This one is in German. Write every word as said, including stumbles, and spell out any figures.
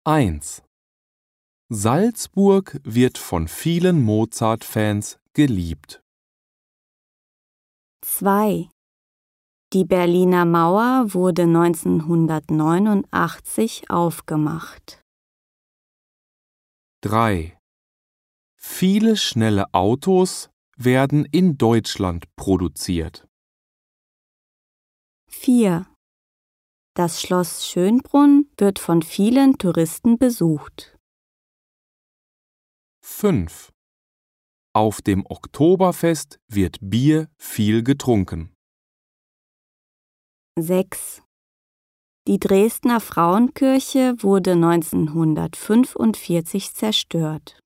eins. Salzburg wird von vielen Mozart-Fans geliebt. zwei. Die Berliner Mauer wurde neunzehnhundertneunundachtzig aufgemacht. drei. Viele schnelle Autos werden in Deutschland produziert. vier. Das Schloss Schönbrunn wird von vielen Touristen besucht. fünf. Auf dem Oktoberfest wird Bier viel getrunken. sechs. Die Dresdner Frauenkirche wurde neunzehnhundertfünfundvierzig zerstört.